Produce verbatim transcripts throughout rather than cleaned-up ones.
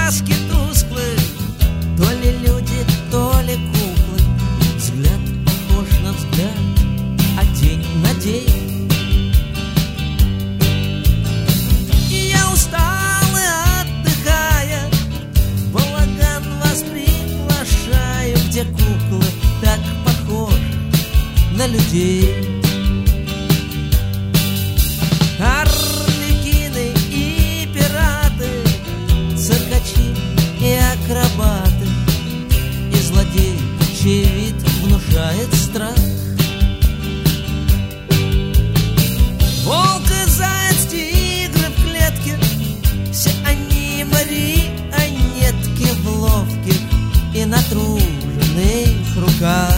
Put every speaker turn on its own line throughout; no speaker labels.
краски тусклые, то ли люди, то ли куклы. Взгляд похож на взгляд, а день на день. И я устал и отдыхая, в балаган вас приглашаю, где куклы так похожи на людей. Арлекины и пираты, циркачи и акробаты, и злодей, чей вид внушает страх. Волк и заяц, тигры в клетке, все они марионетки в ловких и натруженных руках.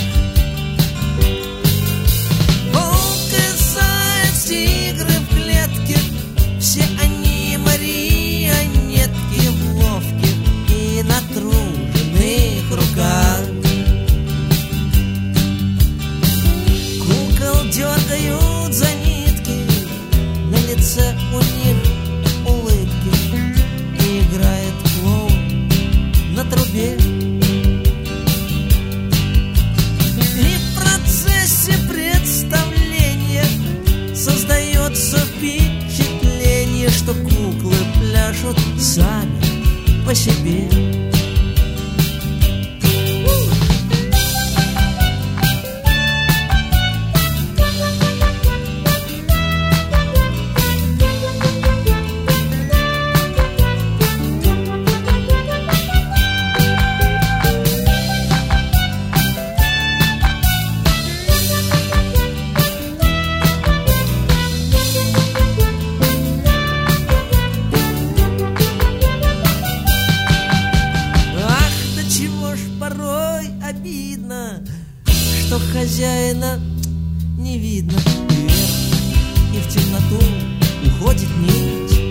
Волк и заяц, тигры в клетке, все они марионетки в ловких и натруженных руках. Кукол дергают за нитки, на лице у них улыбки, и играет клоун на трубе. И в процессе представления создается впечатление, что куклы пляшут сами по себе. Что хозяина не видно, вверх, и в темноту уходит нить.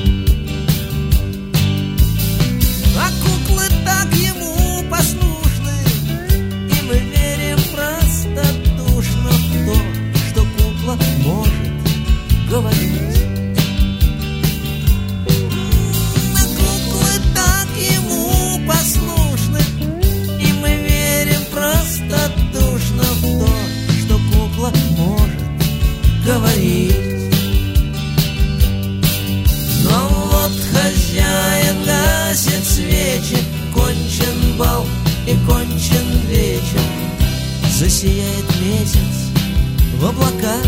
А куклы так ему послушны, и мы верим простодушно в то, что кукла может говорить. А куклы так ему послушны, и мы верим простодушно в то, что кукла может говорить. Но вот хозяин гасит свечи, кончен бал и кончен вечер, засияет месяц в облаках,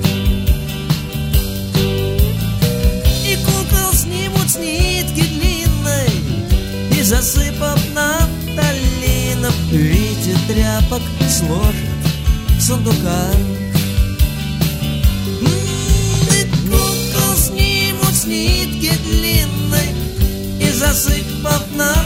и кукол снимут с нитки длинной, и засыпав нафталином в виде тряпок сложат в сундуках. И кукол снимут с нитки длинной, и засыпав нафталином